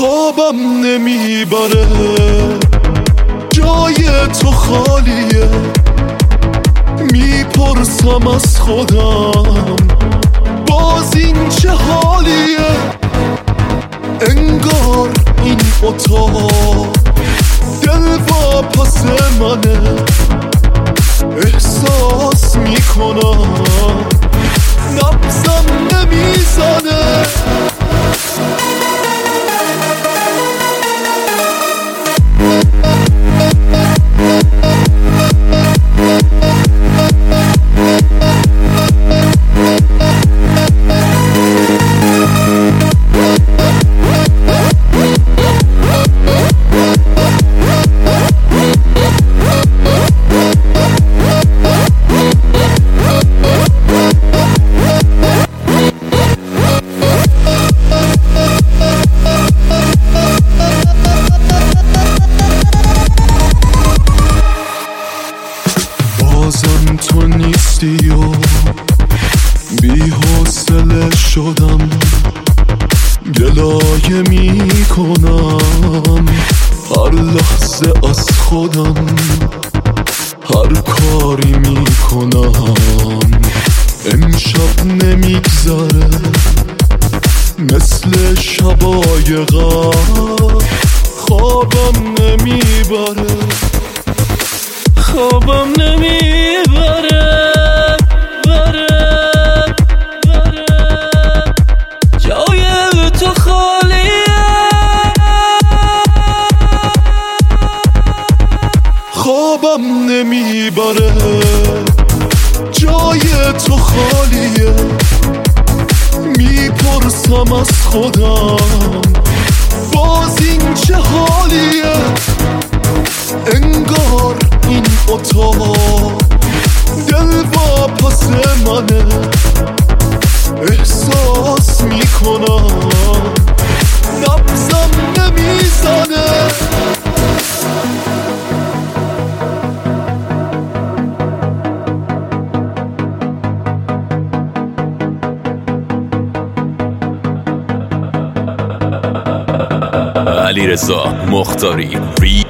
خوابم نمیبره، جای تو خالیه. میپرسم از خودم باز این چه حالیه. انگار این اتاق دل واپس منه. احساس میکنم نبضم نمیزنه. بازم تو نیستی و بی حوصله شدم. گلایه میکنم هر لحظه از خودم. هر کاری میکنم امشب نمیگذره. مثل شبای قبل خوابم نمیبره. خوابم نمیبره. جای تو خالیه. خوابم نمیبره، جای تو خالیه. میپرسم از خودم باز این چه حالیه. انگار این اتاق دل واپس منه. احساس میکنم نبضم نمیزنه. علیرضا مختاری